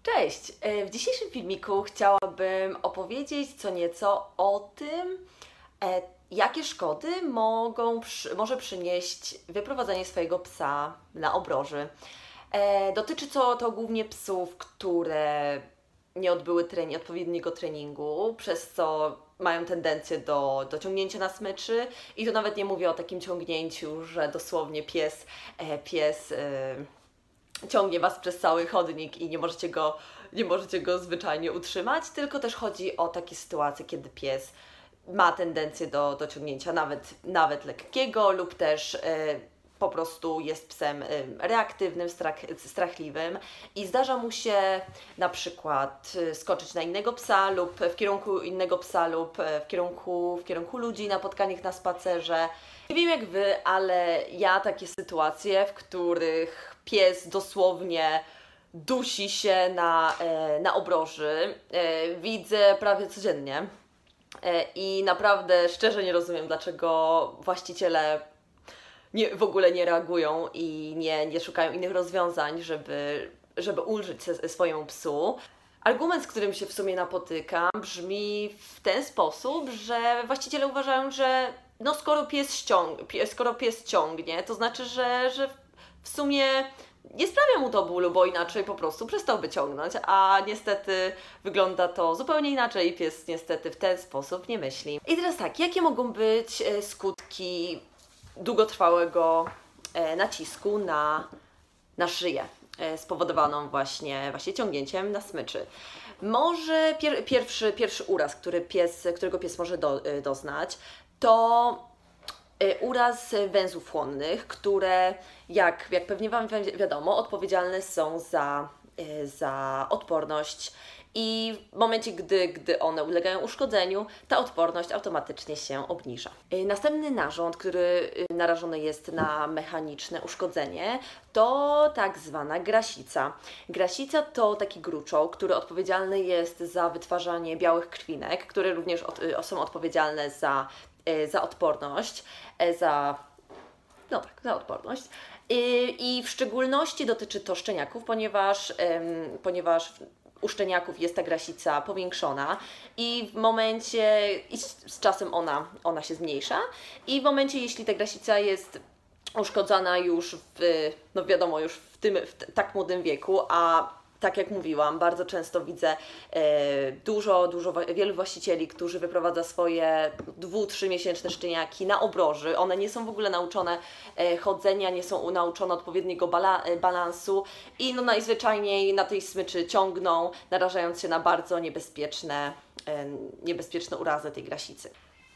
Cześć! W dzisiejszym filmiku chciałabym opowiedzieć co nieco o tym, jakie szkody może przynieść wyprowadzenie swojego psa na obroży. Dotyczy to głównie psów, które nie odbyły odpowiedniego treningu, przez co mają tendencję do ciągnięcia na smyczy i to nawet nie mówię o takim ciągnięciu, że dosłownie pies ciągnie Was przez cały chodnik i nie możecie go zwyczajnie utrzymać, tylko też chodzi o takie sytuacje, kiedy pies ma tendencję do ciągnięcia nawet lekkiego lub też po prostu jest psem reaktywnym, strachliwym i zdarza mu się na przykład skoczyć na innego psa lub w kierunku innego psa lub w kierunku ludzi na spotkaniach na spacerze. Nie wiem jak Wy, ale ja takie sytuacje, w których pies dosłownie dusi się na obroży, widzę prawie codziennie. I naprawdę szczerze nie rozumiem, dlaczego właściciele w ogóle nie reagują i nie szukają innych rozwiązań, żeby ulżyć swojemu psu. Argument, z którym się w sumie napotykam, brzmi w ten sposób, że właściciele uważają, że no skoro pies ciągnie, to znaczy, że w sumie nie sprawia mu to bólu, bo inaczej po prostu przestałby ciągnąć, a niestety wygląda to zupełnie inaczej i pies niestety w ten sposób nie myśli. I teraz tak, jakie mogą być skutki długotrwałego nacisku na szyję spowodowaną właśnie ciągnięciem na smyczy? Może pierwszy uraz, którego pies może doznać, to uraz węzłów chłonnych, które, jak pewnie Wam wiadomo, odpowiedzialne są za odporność i w momencie, gdy one ulegają uszkodzeniu, ta odporność automatycznie się obniża. Następny narząd, który narażony jest na mechaniczne uszkodzenie, to tak zwana grasica. Grasica to taki gruczoł, który odpowiedzialny jest za wytwarzanie białych krwinek, które również są odpowiedzialne za odporność, za odporność. I w szczególności dotyczy to szczeniaków, ponieważ u szczeniaków jest ta grasica powiększona i z czasem ona się zmniejsza i w momencie, jeśli ta grasica jest uszkodzona już w tak młodym wieku, a tak jak mówiłam, bardzo często widzę wielu właścicieli, którzy wyprowadza swoje 2-3 miesięczne szczeniaki na obroży. One nie są w ogóle nauczone chodzenia, nie są nauczone odpowiedniego balansu i najzwyczajniej na tej smyczy ciągną, narażając się na bardzo niebezpieczne urazy tej grasicy.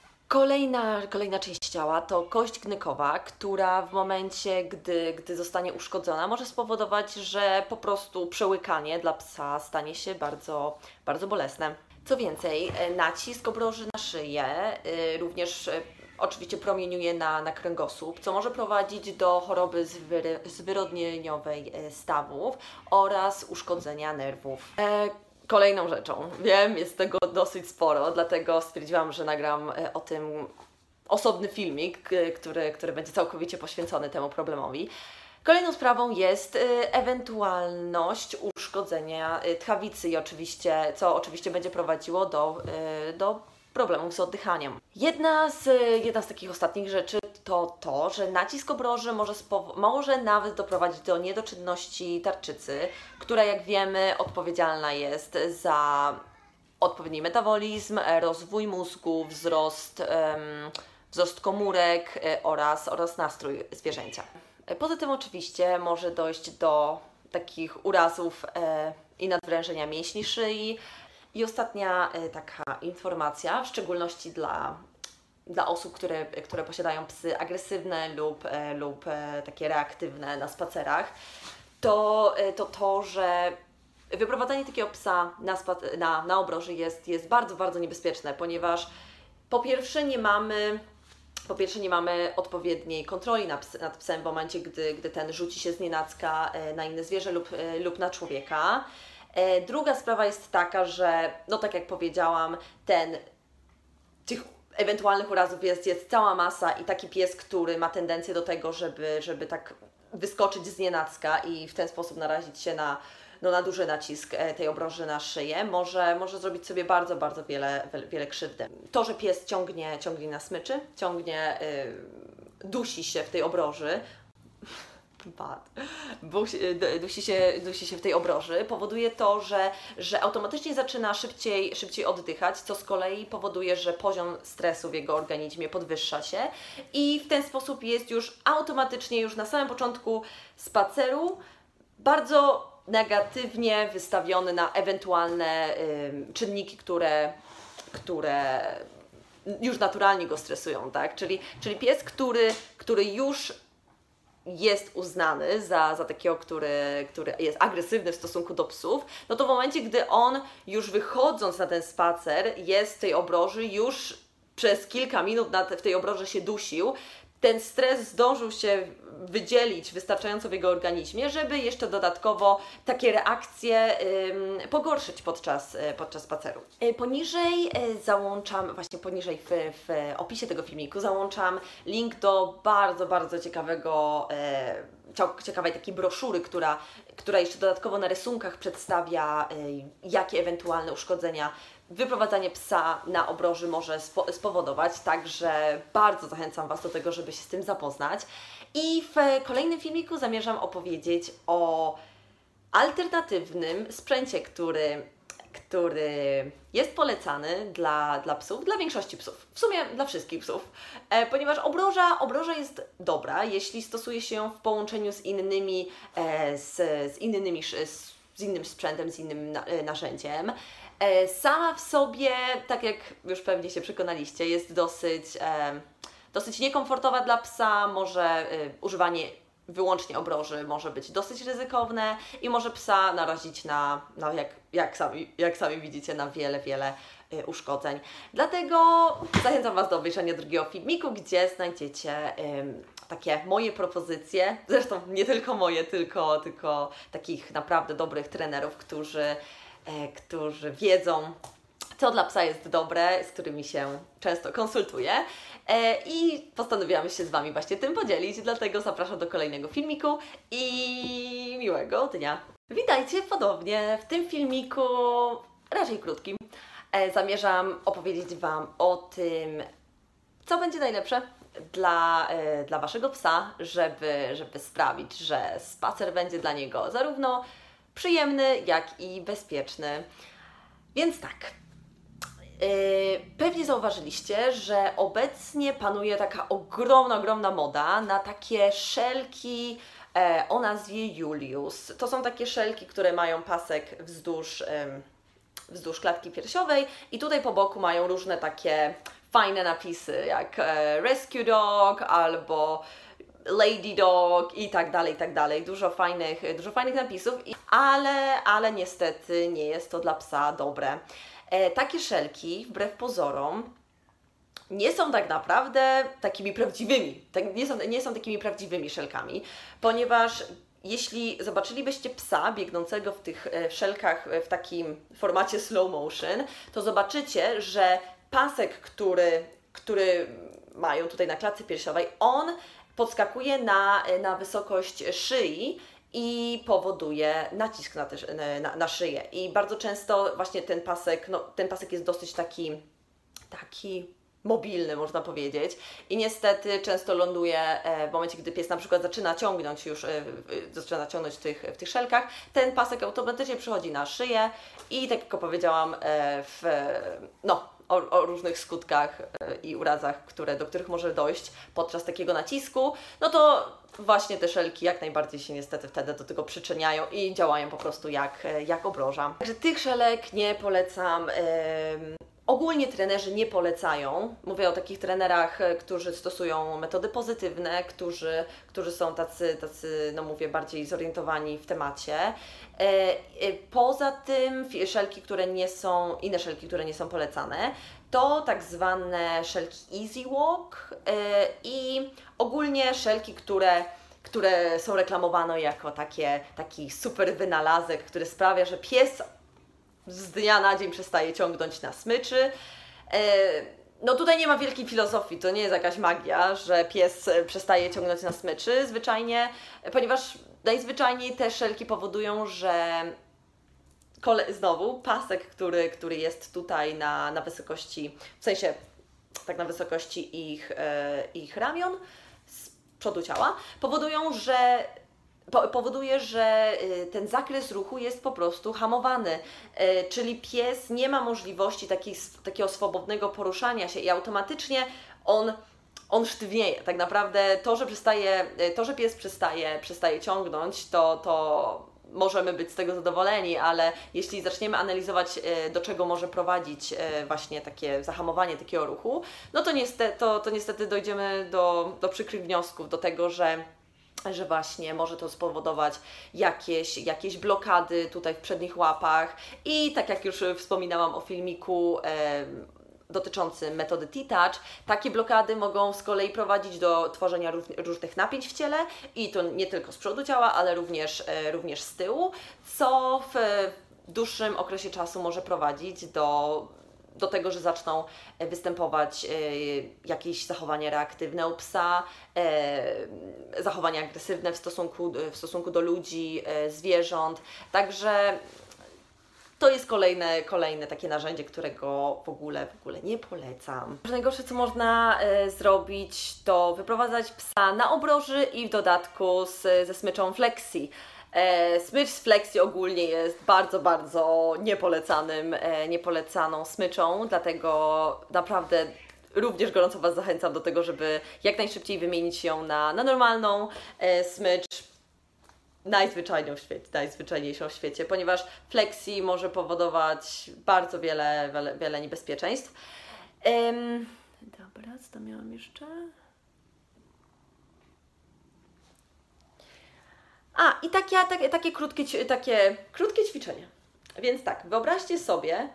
Kolejna część ciała to kość gnykowa, która w momencie, gdy zostanie uszkodzona, może spowodować, że po prostu przełykanie dla psa stanie się bardzo, bardzo bolesne. Co więcej, nacisk obroży na szyję również oczywiście promieniuje na kręgosłup, co może prowadzić do choroby zwyrodnieniowej stawów oraz uszkodzenia nerwów. Kolejną rzeczą, wiem, jest tego dosyć sporo, dlatego stwierdziłam, że nagram o tym osobny filmik, który będzie całkowicie poświęcony temu problemowi. Kolejną sprawą jest ewentualność uszkodzenia tchawicy, co oczywiście będzie prowadziło do problemów z oddychaniem. Jedna z takich ostatnich rzeczy to, że nacisk obroży może nawet doprowadzić do niedoczynności tarczycy, która, jak wiemy, odpowiedzialna jest za odpowiedni metabolizm, rozwój mózgu, wzrost komórek oraz nastrój zwierzęcia. Poza tym oczywiście może dojść do takich urazów i nadwrężenia mięśni szyi. I ostatnia taka informacja, w szczególności dla osób, które posiadają psy agresywne lub takie reaktywne na spacerach, to, że wyprowadzanie takiego psa na obroży jest bardzo, bardzo niebezpieczne, ponieważ po pierwsze nie mamy odpowiedniej kontroli nad psem w momencie, gdy ten rzuci się znienacka na inne zwierzę lub na człowieka. Druga sprawa jest taka, że tak jak powiedziałam, tych ewentualnych urazów jest cała masa i taki pies, który ma tendencję do tego, żeby tak wyskoczyć znienacka i w ten sposób narazić się no, na duży nacisk tej obroży na szyję może zrobić sobie bardzo, bardzo wiele krzywdy. To, że pies ciągnie na smyczy, dusi się w tej obroży, dusi się w tej obroży, powoduje to, że automatycznie zaczyna szybciej oddychać, co z kolei powoduje, że poziom stresu w jego organizmie podwyższa się i w ten sposób jest już automatycznie, już na samym początku spaceru bardzo negatywnie wystawiony na ewentualne czynniki, które już naturalnie go stresują, tak? Czyli pies, który już jest uznany za takiego, który jest agresywny w stosunku do psów, no to w momencie, gdy on już wychodząc na ten spacer jest w tej obroży, już przez kilka minut w tej obroży się dusił, ten stres zdążył się wydzielić wystarczająco w jego organizmie, żeby jeszcze dodatkowo takie reakcje pogorszyć podczas spaceru. Poniżej załączam, właśnie poniżej w opisie tego filmiku załączam link do bardzo ciekawej takiej broszury, która jeszcze dodatkowo na rysunkach przedstawia, jakie ewentualne uszkodzenia wyprowadzanie psa na obroży może spowodować, także bardzo zachęcam Was do tego, żeby się z tym zapoznać. I w kolejnym filmiku zamierzam opowiedzieć o alternatywnym sprzęcie, który jest polecany dla psów, dla większości psów, w sumie dla wszystkich psów, ponieważ obroża jest dobra, jeśli stosuje się ją w połączeniu z innym sprzętem, z innym narzędziem. Sama w sobie, tak jak już pewnie się przekonaliście, jest dosyć niekomfortowa dla psa, może używanie wyłącznie obroży może być dosyć ryzykowne i może psa narazić na jak sami widzicie, na wiele uszkodzeń. Dlatego zachęcam Was do obejrzenia drugiego filmiku, gdzie znajdziecie takie moje propozycje, zresztą nie tylko moje, tylko takich naprawdę dobrych trenerów, którzy wiedzą, co dla psa jest dobre, z którymi się często konsultuję i postanowiłam się z Wami właśnie tym podzielić, dlatego zapraszam do kolejnego filmiku i miłego dnia. Witajcie ponownie w tym filmiku, raczej krótkim. Zamierzam opowiedzieć Wam o tym, co będzie najlepsze dla Waszego psa, żeby sprawić, że spacer będzie dla niego zarówno przyjemny, jak i bezpieczny. Więc tak, pewnie zauważyliście, że obecnie panuje taka ogromna moda na takie szelki o nazwie Julius. To są takie szelki, które mają pasek wzdłuż klatki piersiowej i tutaj po boku mają różne takie fajne napisy jak Rescue Dog albo Lady Dog i tak dalej. Dużo fajnych napisów, ale niestety nie jest to dla psa dobre. Takie szelki, wbrew pozorom, nie są tak naprawdę takimi prawdziwymi, nie są takimi prawdziwymi szelkami, ponieważ jeśli zobaczylibyście psa biegnącego w tych szelkach w takim formacie slow motion, to zobaczycie, że pasek, który mają tutaj na klatce piersiowej, on podskakuje na wysokość szyi i powoduje nacisk na szyję. I bardzo często właśnie ten pasek jest dosyć taki mobilny, można powiedzieć. I niestety często ląduje w momencie, gdy pies na przykład zaczyna ciągnąć w tych szelkach, ten pasek automatycznie przychodzi na szyję i tak jak powiedziałam, o różnych skutkach i urazach, do których może dojść podczas takiego nacisku, no to właśnie te szelki jak najbardziej się niestety wtedy do tego przyczyniają i działają po prostu jak obroża. Także tych szelek nie polecam. Ogólnie trenerzy nie polecają. Mówię o takich trenerach, którzy stosują metody pozytywne, którzy są tacy, no mówię, bardziej zorientowani w temacie. Poza tym inne szelki, które nie są polecane, to tak zwane szelki Easy Walk i ogólnie szelki, które są reklamowane jako taki super wynalazek, który sprawia, że pies z dnia na dzień przestaje ciągnąć na smyczy. No tutaj nie ma wielkiej filozofii, to nie jest jakaś magia, że pies przestaje ciągnąć na smyczy zwyczajnie, ponieważ najzwyczajniej te szelki powodują, że znowu pasek, który jest tutaj na wysokości, w sensie tak na wysokości ich ramion, z przodu ciała, powoduje, że ten zakres ruchu jest po prostu hamowany, czyli pies nie ma możliwości takiego swobodnego poruszania się i automatycznie on sztywnieje. Tak naprawdę to, że pies przestaje ciągnąć, to możemy być z tego zadowoleni, ale jeśli zaczniemy analizować, do czego może prowadzić właśnie takie zahamowanie takiego ruchu, no to niestety dojdziemy do przykrych wniosków, do tego, że właśnie może to spowodować jakieś blokady tutaj w przednich łapach i tak jak już wspominałam o filmiku dotyczącym metody T-Touch, takie blokady mogą z kolei prowadzić do tworzenia różnych napięć w ciele i to nie tylko z przodu ciała, ale również z tyłu, co w dłuższym okresie czasu może prowadzić do tego, że zaczną występować jakieś zachowania reaktywne u psa, zachowania agresywne w stosunku do ludzi, zwierząt. Także to jest kolejne takie narzędzie, którego w ogóle nie polecam. Najgorsze, co można zrobić, to wyprowadzać psa na obroży i w dodatku ze smyczą flexi. Smycz z flexi ogólnie jest bardzo, bardzo niepolecaną smyczą, dlatego naprawdę również gorąco Was zachęcam do tego, żeby jak najszybciej wymienić ją na normalną smycz, najzwyczajniejszą w świecie, ponieważ flexi może powodować bardzo wiele niebezpieczeństw. Dobra, co tam miałam jeszcze? I takie krótkie ćwiczenie. Więc tak, wyobraźcie sobie,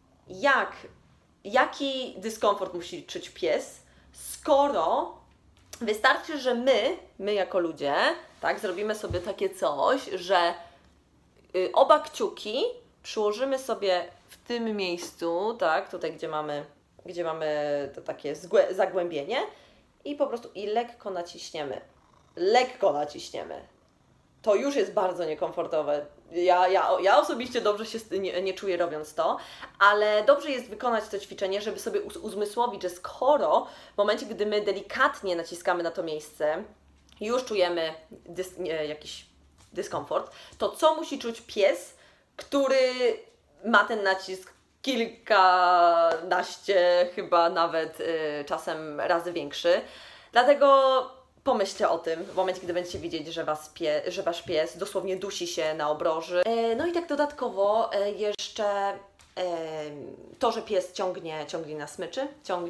jaki dyskomfort musi czuć pies, skoro wystarczy, że my jako ludzie, tak, zrobimy sobie takie coś, że oba kciuki przyłożymy sobie w tym miejscu, tak, tutaj gdzie mamy to takie zagłębienie i po prostu lekko naciśniemy. Lekko naciśniemy. To już jest bardzo niekomfortowe. Ja osobiście dobrze się nie czuję robiąc to, ale dobrze jest wykonać to ćwiczenie, żeby sobie uzmysłowić, że skoro w momencie, gdy my delikatnie naciskamy na to miejsce, już czujemy jakiś dyskomfort, to co musi czuć pies, który ma ten nacisk kilkanaście, chyba nawet czasem razy większy. Dlatego pomyślcie o tym w momencie, gdy będziecie widzieć, że Wasz pies dosłownie dusi się na obroży. No i tak dodatkowo jeszcze to, że pies ciągnie na smyczy,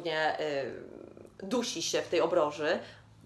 dusi się w tej obroży,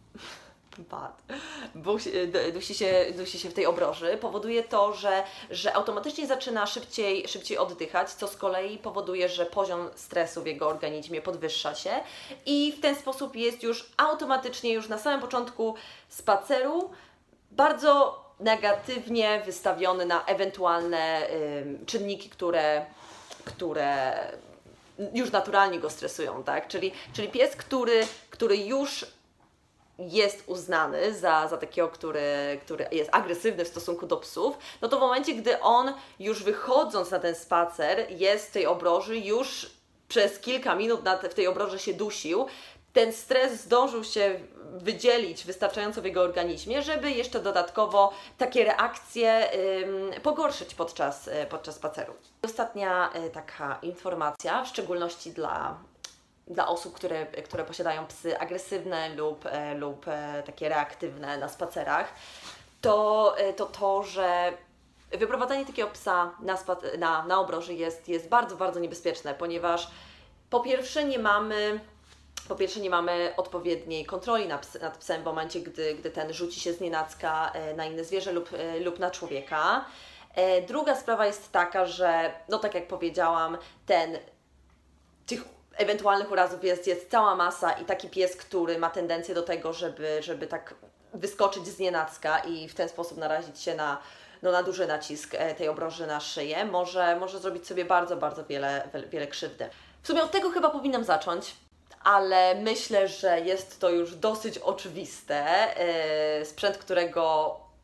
dusi się w tej obroży, powoduje to, że automatycznie zaczyna szybciej oddychać, co z kolei powoduje, że poziom stresu w jego organizmie podwyższa się i w ten sposób jest już automatycznie, już na samym początku spaceru, bardzo negatywnie wystawiony na ewentualne czynniki, które już naturalnie go stresują, tak? Czyli pies, który już jest uznany za takiego, który jest agresywny w stosunku do psów, no to w momencie, gdy on już wychodząc na ten spacer jest w tej obroży, już przez kilka minut w tej obroży się dusił, ten stres zdążył się wydzielić wystarczająco w jego organizmie, żeby jeszcze dodatkowo takie reakcje pogorszyć podczas spaceru. Ostatnia taka informacja, w szczególności dla osób, które posiadają psy agresywne lub takie reaktywne na spacerach, to, że wyprowadzanie takiego psa na obroży jest bardzo, bardzo niebezpieczne, ponieważ po pierwsze nie mamy odpowiedniej kontroli nad psem w momencie, gdy ten rzuci się znienacka na inne zwierzę lub na człowieka. Druga sprawa jest taka, że, no tak jak powiedziałam, tych ewentualnych urazów jest cała masa i taki pies, który ma tendencję do tego, żeby tak wyskoczyć znienacka i w ten sposób narazić się na duży nacisk tej obroży na szyję, może zrobić sobie bardzo, bardzo wiele krzywdy. W sumie od tego chyba powinnam zacząć, ale myślę, że jest to już dosyć oczywiste. Sprzęt, którego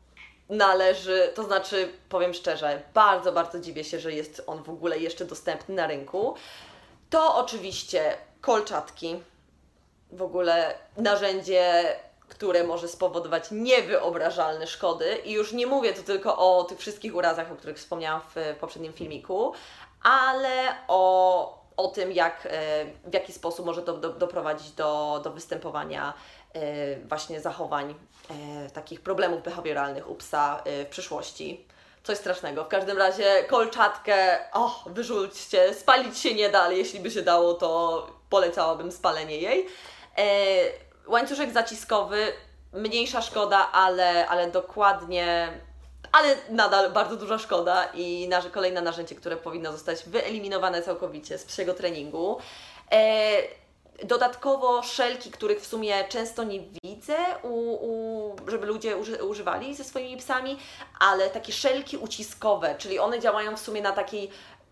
należy, to znaczy, powiem szczerze, bardzo, bardzo dziwię się, że jest on w ogóle jeszcze dostępny na rynku. To oczywiście kolczatki, w ogóle narzędzie, które może spowodować niewyobrażalne szkody. I już nie mówię tu tylko o tych wszystkich urazach, o których wspomniałam w poprzednim filmiku, ale o tym, w jaki sposób może to doprowadzić do występowania właśnie zachowań, takich problemów behawioralnych u psa w przyszłości. Coś strasznego. W każdym razie kolczatkę, wyrzućcie, spalić się nie da, ale jeśli by się dało, to polecałabym spalenie jej. Łańcuszek zaciskowy, mniejsza szkoda, ale dokładnie, ale nadal bardzo duża szkoda i kolejne narzędzie, które powinno zostać wyeliminowane całkowicie z psiego treningu. Dodatkowo szelki, których w sumie często nie widzę, żeby ludzie używali ze swoimi psami, ale takie szelki uciskowe, czyli one działają w sumie na takiej,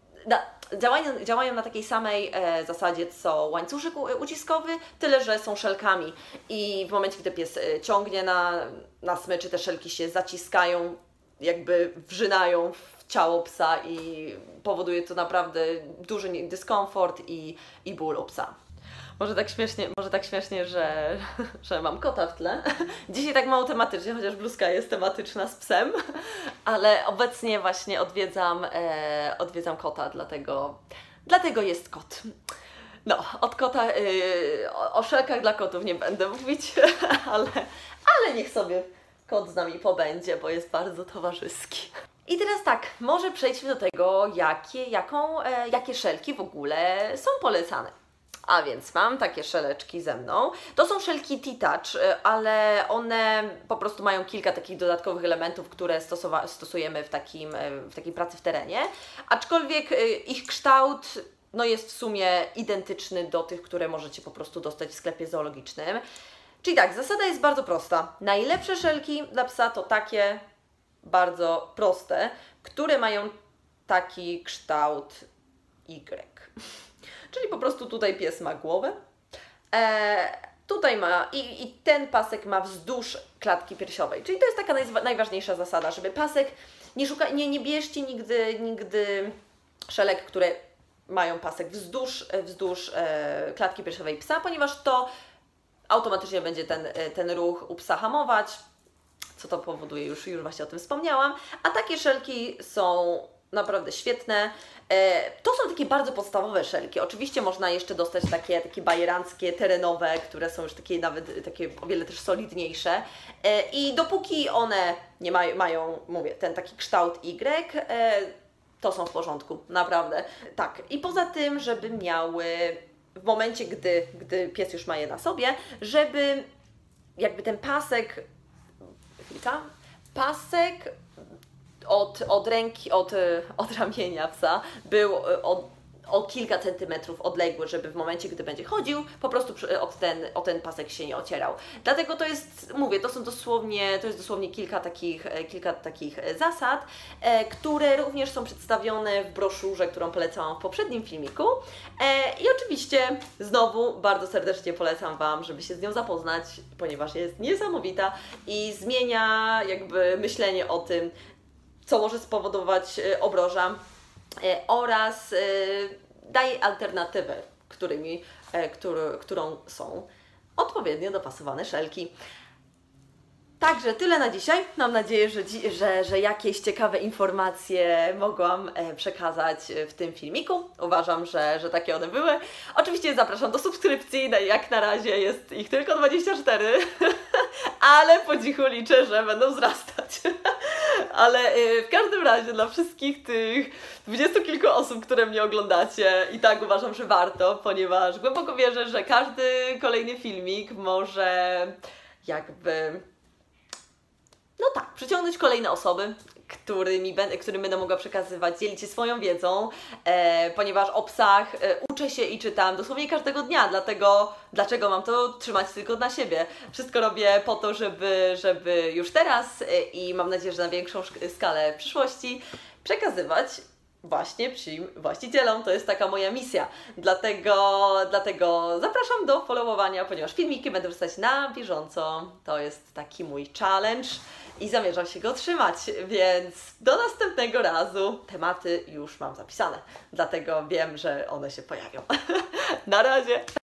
działają na takiej samej zasadzie co łańcuszek uciskowy, tyle że są szelkami i w momencie, gdy pies ciągnie na smyczy, te szelki się zaciskają, jakby wrzynają w ciało psa i powoduje to naprawdę duży dyskomfort i ból u psa. Może tak śmiesznie, że mam kota w tle. Dzisiaj tak mało tematycznie, chociaż bluzka jest tematyczna z psem, ale obecnie właśnie odwiedzam kota, dlatego jest kot. No, od kota, o szelkach dla kotów nie będę mówić, ale niech sobie kot z nami pobędzie, bo jest bardzo towarzyski. I teraz tak, może przejdźmy do tego, jakie szelki w ogóle są polecane. A więc mam takie szeleczki ze mną. To są szelki T-Touch, ale one po prostu mają kilka takich dodatkowych elementów, które stosujemy w takiej pracy w terenie. Aczkolwiek ich kształt jest w sumie identyczny do tych, które możecie po prostu dostać w sklepie zoologicznym. Czyli tak, zasada jest bardzo prosta. Najlepsze szelki dla psa to takie bardzo proste, które mają taki kształt Y. Czyli po prostu tutaj pies ma głowę, tutaj ma i ten pasek ma wzdłuż klatki piersiowej. Czyli to jest taka najważniejsza zasada, żeby pasek, nie bierzcie nigdy szelek, które mają pasek wzdłuż klatki piersiowej psa, ponieważ to automatycznie będzie ten ruch u psa hamować, co to powoduje, już właśnie o tym wspomniałam. A takie szelki są naprawdę świetne. To są takie bardzo podstawowe szelki. Oczywiście można jeszcze dostać takie bajeranckie, terenowe, które są już nawet takie o wiele też solidniejsze. I dopóki one nie mają, mówię, ten taki kształt Y, to są w porządku, naprawdę. Tak. I poza tym, żeby miały w momencie, gdy pies już ma je na sobie, żeby jakby ten pasek od ręki, od ramienia psa był o kilka centymetrów odległy, żeby w momencie, gdy będzie chodził, po prostu o ten pasek się nie ocierał. Dlatego to jest, mówię, to jest dosłownie kilka takich zasad, które również są przedstawione w broszurze, którą polecałam w poprzednim filmiku. I oczywiście znowu bardzo serdecznie polecam Wam, żeby się z nią zapoznać, ponieważ jest niesamowita i zmienia jakby myślenie o tym, co może spowodować obroża, oraz daje alternatywę, którą są odpowiednio dopasowane szelki. Także tyle na dzisiaj. Mam nadzieję, że jakieś ciekawe informacje mogłam przekazać w tym filmiku. Uważam, że takie one były. Oczywiście zapraszam do subskrypcji. Jak na razie jest ich tylko 24, ale po cichu liczę, że będą wzrastać. Ale w każdym razie dla wszystkich tych 20 kilku osób, które mnie oglądacie, i tak uważam, że warto, ponieważ głęboko wierzę, że każdy kolejny filmik może przyciągnąć kolejne osoby, którym będę mogła przekazywać, dzielić się swoją wiedzą, ponieważ o psach uczę się i czytam dosłownie każdego dnia, dlaczego mam to trzymać tylko dla siebie. Wszystko robię po to, żeby już teraz i mam nadzieję, że na większą skalę w przyszłości przekazywać właśnie psim właścicielom. To jest taka moja misja. Dlatego zapraszam do followowania, ponieważ filmiki będę wrzucać na bieżąco. To jest taki mój challenge i zamierzam się go trzymać, więc do następnego razu. Tematy już mam zapisane, dlatego wiem, że one się pojawią. Na razie!